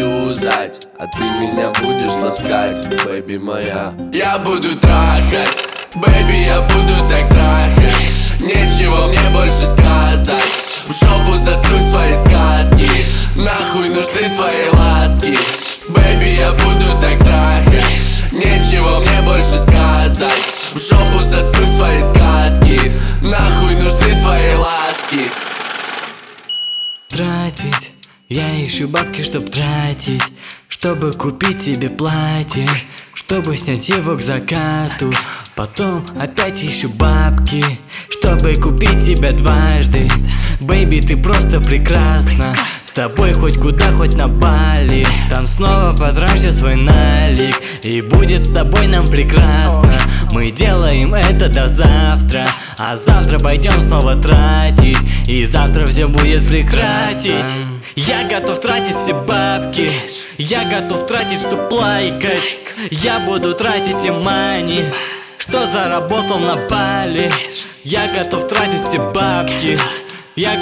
юзать, а ты меня будешь ласкать, бэйби моя. Я буду трахать, бэйби, я буду так трахать. Нечего мне больше сказать, в жопу засунь свои сказки. Нахуй нужны твои ласки, бэйби, я буду так трахать. Нечего мне больше сказать, в жопу засунь свои сказки. Нахуй нужны твои ласки. Тратить, я ищу бабки, чтоб тратить, чтобы купить тебе платье, чтобы снять его к закату. Потом опять ищу бабки, чтобы купить тебя дважды. Бэйби, ты просто прекрасна, с тобой хоть куда, хоть на Бали. Там снова потрачу свой налик, и будет с тобой нам прекрасно. Мы делаем это до завтра, а завтра пойдем снова тратить, и завтра все будет прекрасно. Я готов тратить все бабки, я готов тратить, чтоб лайкать. Я буду тратить и мани, что заработал на Бали. Я готов тратить все бабки, я